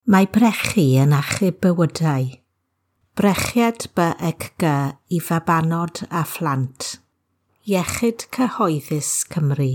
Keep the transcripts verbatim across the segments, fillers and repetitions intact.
Mae brechu yn achub bywydau. Brechiad by ecga i fabanod a phlant. Iechyd cyhoeddus Cymru.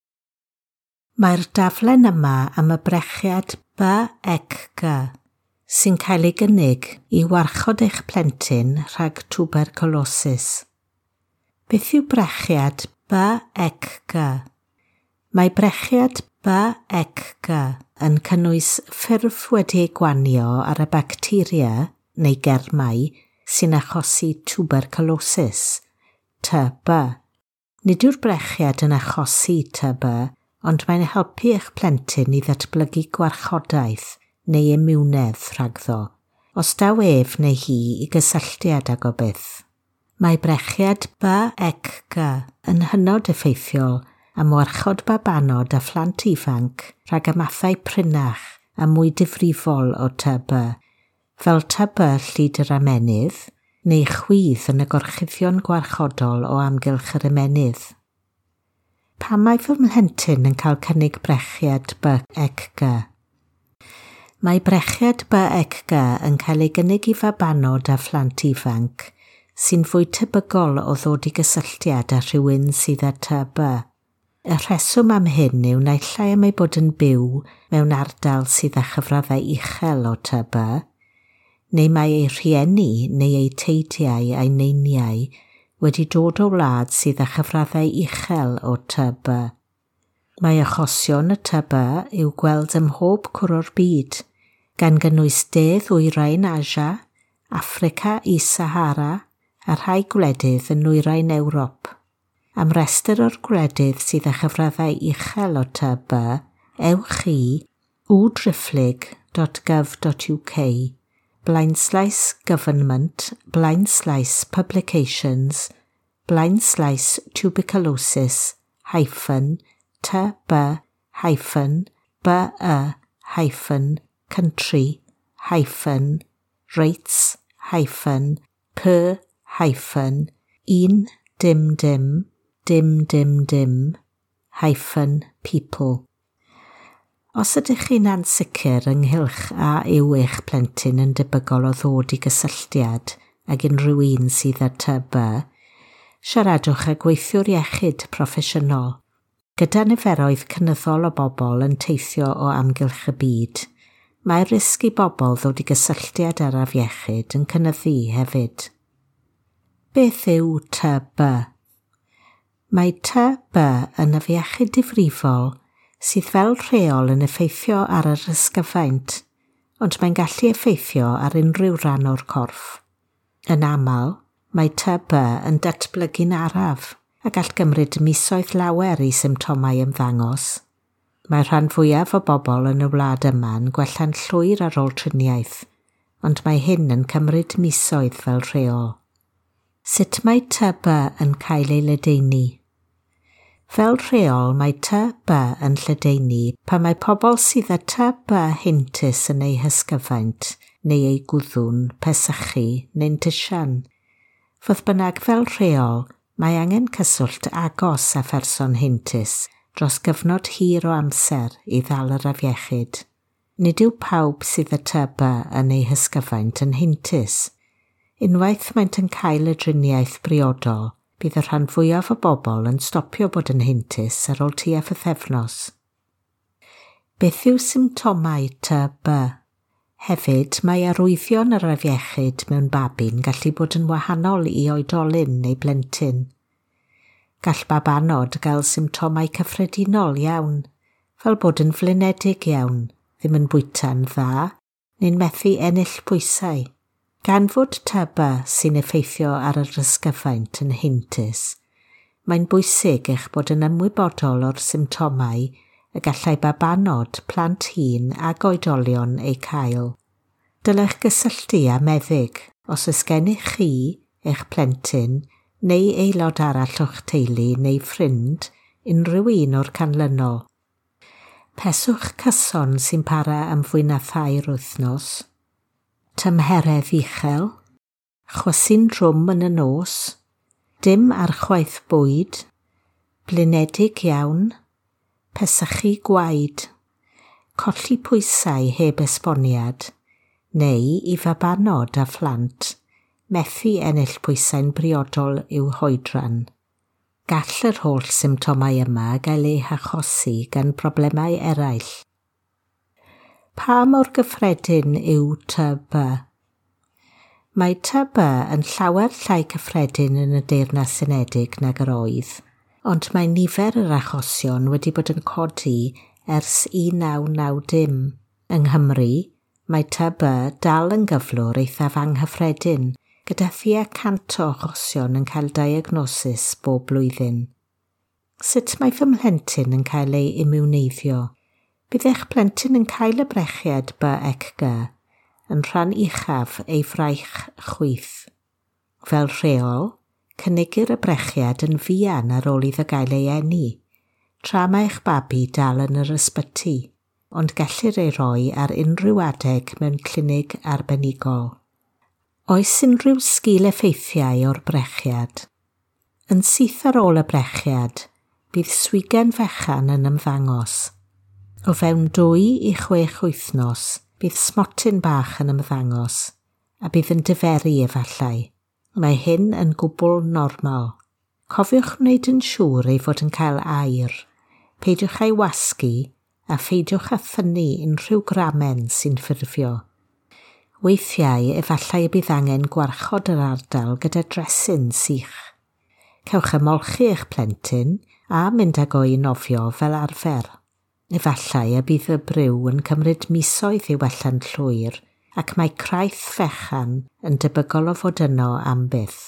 Mae'r daflen yma am y brechiad by ecga sy'n cael ei gynnig i warchod eich plentyn rhag twberculosis. Beth yw brechiad by ecga? Mae brechiad by ecga yn cynnwys ffurf wedi'i gwanio ar y bacteria neu germau sy'n achosi twberculosis, T B. Nid yw'r brechiad yn achosi T B, ond mae'n helpu eich plentyn i ddatblygu gwarchodaeth neu imiwnedd rhagddo, os daw ef neu hi i gysylltiad ag o byth. Mae brechiad by ecga yn hynod effeithiol am warchod babanod a phlant ifanc rhag y mathau prinach a mwy difrifol o T B, fel T B llid yr amenydd neu chwydd yn y gorchuddion gwarchodol o amgylch yr ymenydd. Pam mae fy mhlentyn yn cael cynnig brechiad by ecga? Mae brechiad by ecga yn cael ei gynnig i fabanod a phlant ifanc sy'n fwy tebygol o ddod i gysylltiad â rhywun sydd â T B. Y rheswm am hyn yw naill ai am ei bod yn byw mewn ardal sydd â chyfraddau uchel o T B, neu mae ei rhieni neu ei teidiau a'i neiniau wedi dod o wlad sydd â chyfraddau uchel o T B. Mae achosion y T B i'w gweld ym mhob cwr o'r byd, gan gynnwys de ddwyrain Asia, Affrica i Sahara a rhai gwledydd yn nwyrain Ewrop. Am restr o'r gwledydd sydd â chyfraddau uchel o T B, ewch i w driphlyg dot gov dot U K, blaenslais government, blaenslais publications, blaenslais tuberculosis, hyphen, T B, hyphen, by y, hyphen, country, hyphen, rates, hyphen, per, hyphen, un, dim, dim, dim, dim, dim, hyphen, people. Os ydych chi'n ansicr ynghylch a yw eich plentyn yn debygol o ddod i gysylltiad ag unrhyw un sydd â T B, siaradwch â gweithiwr iechyd proffesiynol. Gyda niferoedd cynyddol o bobl yn teithio o amgylch y byd, mae risg i bobl ddod i gysylltiad ar afiechyd yn cynyddu hefyd. Beth yw T B? Mae T B yn afiechyd difrifol sydd fel rheol yn effeithio ar yr ysgyfaint, ond mae'n gallu effeithio ar unrhyw ran o'r corff. Yn aml, mae T B yn datblygu'n araf a gall gymryd misoedd lawer i symptomau ymddangos. Mae rhan fwyaf o bobl yn y wlad yma'n gwella'n llwyr ar ôl triniaeth, ond mae hyn yn cymryd misoedd fel rheol. Sut mae T B yn cael ei ledaeni? Fel rheol mae T B yn lledaenu pan mae pobl sydd â T B heintus yn ei hysgyfaint neu ei gwddwn, pesychu neu'n tysian. Fodd bynnag fel rheol, mae angen cyswllt agos â pherson heintus dros gyfnod hir o amser i ddal yr afiechyd. Nid yw pawb sydd â T B yn ei hysgyfaint yn heintus. Unwaith maent yn cael y driniaeth briodol, bydd y rhan fwyaf o bobl yn stopio bod yn heintus ar ôl tua pythefnos. Beth yw symptomau T B? Hefyd, mae arwyddion yr afiechyd mewn babi'n gallu bod yn wahanol i oedolyn neu blentyn. Gall babanod gael symptomau cyffredinol iawn, fel bod yn flinedig iawn, ddim yn bwyta'n dda, neu'n methu ennill pwysau. Gan fod T B sy'n effeithio ar yr ysgyfaint yn heintus, mae'n bwysig eich bod yn ymwybodol o'r symptomau y gallai babanod, plant hŷn ac oedolion eu cael. Dylech gysylltu â meddyg os oes gennych chi, eich plentyn, neu aelod arall o'ch teulu neu ffrind, unrhyw un o'r canlynol. Peswch cyson sy'n para am fwy na thair wythnos. Tymheredd uchel, chwysu'n drwm yn y nos, dim archwaith bwyd, blinedig iawn, pesychu gwaed, colli pwysau heb esboniad, neu i fabanod a phlant, methu ennill pwysau'n briodol i'w hoedran. Gall yr holl symptomau yma gael eu hachosi gan broblemau eraill. Pa mor gyffredin yw T B? Mae T B yn llawer llai cyffredin yn y Deyrnas Unedig nag yr oedd, ond mae nifer yr achosion wedi bod yn codi ers un naw naw dim. Yng Nghymru, mae T B dal yn gyflwr eithaf anghyffredin, gyda thua cant o achosion yn cael diagnosis bob blwyddyn. Sut mae fy mhlentyn yn cael ei imwneiddio? Bydd eich plentyn yn cael y brechiad B E C G yn rhan uchaf ei fraich chwith. Fel rheol, cynigir y brechiad yn fuan ar ôl iddo gael ei eni, tra mae eich babi dal yn yr ysbyty, ond gellir ei roi ar unrhyw adeg mewn clinig arbenigol. Oes unrhyw sgil-effeithiau o'r brechiad? Yn syth ar ôl y brechiad, bydd swigen fechan yn ymddangos. O fewn dwy i chwech wythnos, bydd smotyn bach yn ymddangos, a bydd yn diferu efallai. Mae hyn yn gwbl normal. Cofiwch wneud yn siŵr ei fod yn cael air. Peidiwch ei wasgu a pheidiwch a thynnu unrhyw gramen sy'n ffurfio. Weithiau efallai y bydd angen gwarchod yr ardal gyda dresyn sych. Cewch ymolchi eich plentyn a mynd ag o i nofio fel arfer. Efallai y bydd y bryw yn cymryd misoedd i wella'n llwyr ac mae craith fechan yn debygol o fod yno am byth.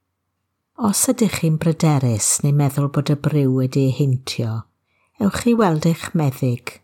Os ydych chi'n bryderus neu meddwl bod y bryw wedi ei heintio, ewch i weld eich meddyg.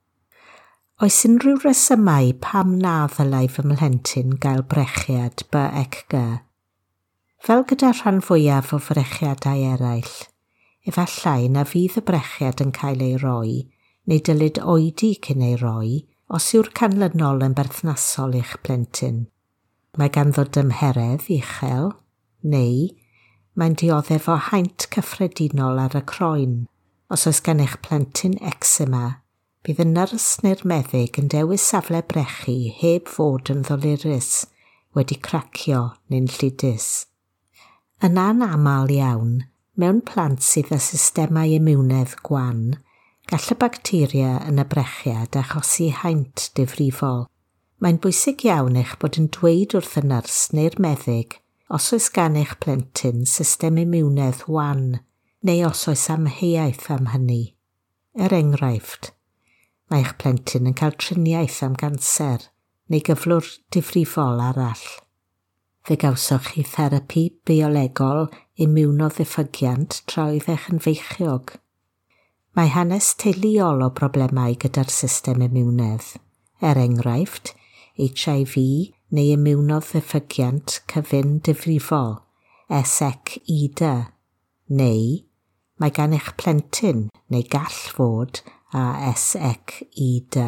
Oes unrhyw resymau pam na ddylai fy mhlentyn gael brechiad B E C G? Fel gyda rhan fwyaf o frechiadau eraill, efallai na fydd y brechiad yn cael ei roi, neu dylid oedi cyn ei roi, os yw'r canlynol yn berthnasol i'ch plentyn. Mae ganddo dymheredd uchel, neu mae'n dioddef o haint cyffredinol ar y croen. Os oes gan eich plentyn eczema, bydd y nyrs neu'r meddyg yn dewis safle brechu heb fod yn ddolurus, wedi cracio neu'n lludus. Yn anamal iawn, mewn plant sydd â systemau imwnedd gwan, gall y bacteria yn y brechiad achosi haint difrifol. Mae'n bwysig iawn eich bod yn dweud wrth y nyrs neu'r meddyg os oes gan eich plentyn system imwnedd wan, neu os oes amheuaeth am hynny. Er enghraifft, mae eich plentyn yn cael triniaeth am ganser neu gyflwr difrifol arall. Fe gawsoch chi therapi biolegol immunoddiffygiant tra oedd eich yn feichiog. Mae hanes teuluol o broblemau gyda'r system imwnedd, er enghraifft, H I V neu immunoddiffygiant cyfun difrifol, S E C I D, neu mae gan eich plentyn neu gall fod a S E C I D.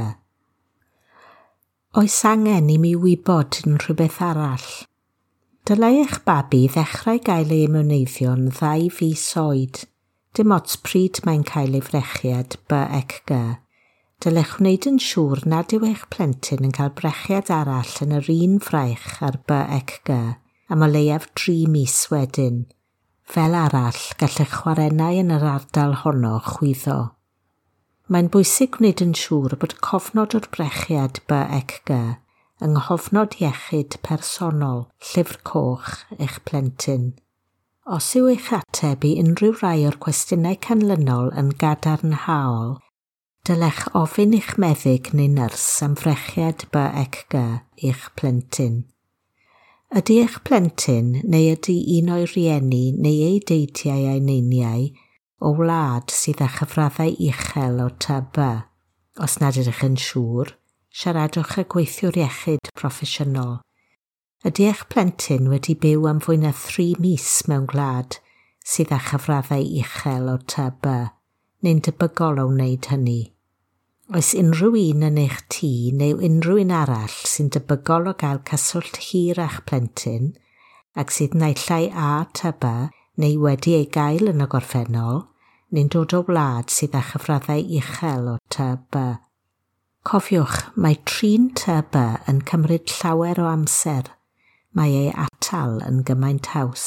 Oes angen i mi wybod yn rhywbeth arall? Dylai eich babi ddechrau gael ei imwneiddio'n ddau fis oed, dim ots pryd mae'n cael ei frechiad B E C G. Dylech wneud yn siŵr nad yw eich plentyn yn cael brechiad arall yn yr un fraich ar B E C G am o leiaf tri mis wedyn. Fel arall, gallech chwarennau yn yr ardal honno chwyddo. Mae'n bwysig wneud yn siŵr bod cofnod o'r brechiad B E C G yng nghofnod iechyd personol, llyfr coch, eich plentyn. Os yw eich ateb i unrhyw rai o'r cwestiynau canlynol yn gadarnhaol, dylech ofyn i'ch meddyg neu nyrs am frechiad B E C G i'ch plentyn. Ydy eich plentyn neu ydy un o'i rieni neu ei deidiau a'i neiniau o wlad sydd â chyfraddau uchel o T B? Os nad ydych yn siŵr, siaradwch â gweithiwr iechyd proffesiynol. Ydy eich plentyn wedi byw am fwy na thri mis mewn gwlad sydd â chyfraddau uchel o T B, neu'n debygol o wneud hynny? Oes unrhyw un yn eich tŷ neu unrhyw un arall sy'n debygol o gael cyswllt hir a'ch plentyn ac sydd naillai â T B neu wedi ei gael yn y gorffennol neu'n dod o wlad sydd â chyfraddau uchel o T B? Cofiwch, mae trin ty by yn cymryd llawer o amser. Mae ei atal yn gymaint haws.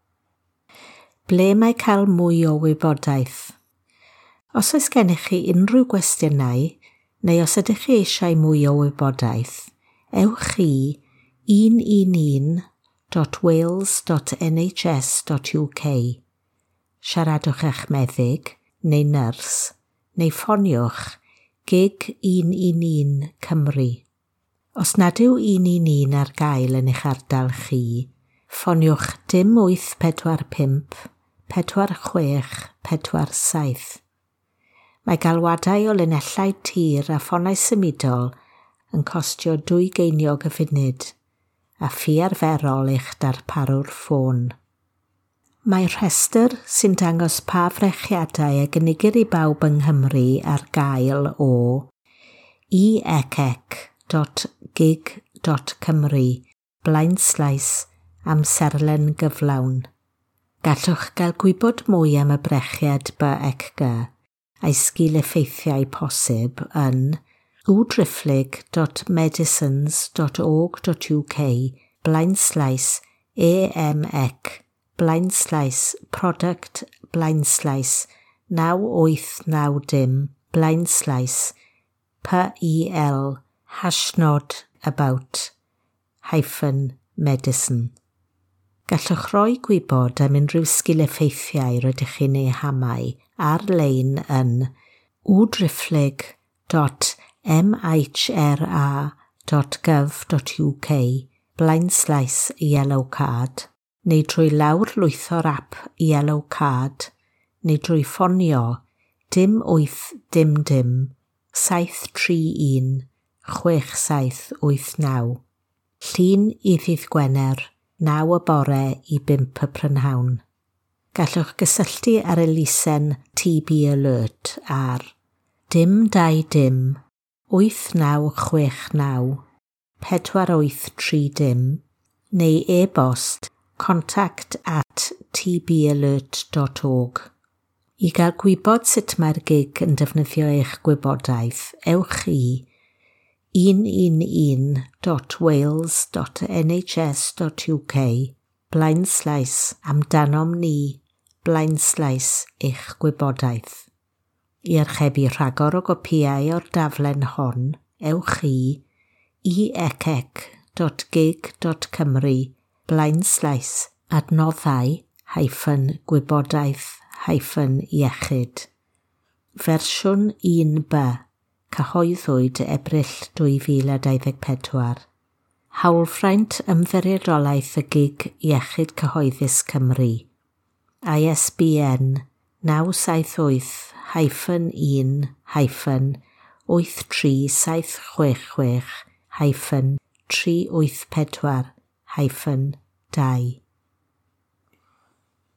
Ble mae cael mwy o wybodaeth? Os oes gennych chi unrhyw gwestiynau, neu os ydych chi eisiau mwy o wybodaeth, ewch i un un un dot wales dot n h s dot u k. Siaradwch eich meddyg neu nyrs, neu ffoniwch gig un un un Cymru. Os nad yw un un un ar gael yn eich ardal chi, ffoniwch dim wyth pedwar pump, pedwar chwech, pedwar saith. Mae galwadau o linellau tir a ffonau symudol yn costio dwy geiniog y funud, a ffi arferol eich darparwr ffôn. Mae rhestr sy'n dangos pa frechiadau a gynigir i bawb yng Nghymru ar gael o i ecec dot gig dot cymru blaenslais amserlen gyflawn. Gallwch gael gwybod mwy am y brechiad by ec gy a'i sgil-effeithiau posib yn w driphlyg dot medicines dot org dot u k blaenslais emec blaenslais product blaenslais naw wyth naw dim blaenslais pel hashnod about hyphen medicine. Gallwch roi gwybod am unrhyw sgil-effeithiau rydych chi'n ei hamau ar-lein yn w driphlyg dot m h r a dot gov dot u k blaenslais yellow card, neu drwy lawr lwytho'r ap Yellow Card, neu drwy ffonio dim wyth dim dim saith tri un chwech saith wyth naw. Llun i ddydd Gwener, naw y bore i bimp y prynhawn. Gallwch gysylltu ar elusen T B Alert ar dim dau dim wyth naw chwech naw pedwar wyth tri dim neu e-bost contact at t b alert dot org. I gael gwybod sut mae'r gig yn defnyddio eich gwybodaeth, ewch i un un un dot wales dot n h s dot u k blaenslais amdanom ni blaenslais eich gwybodaeth. I archebu rhagor o gopïau o'r daflen hon, ewch i i ecec dot gig dot cymru blaenslais adnoddau hyphen gwybodaeth hyphen iechyd. Fersiwn un by, cyhoeddwyd Ebrill dwy fil a deuddeg pedwar. Hawlfraint ymddiriedolaeth y gig iechyd cyhoeddus Cymru. I S B N naw saith wyth hyphen un hyphen wyth tri saith chwech chwech hyphen tri wyth pedwar hyphen dau.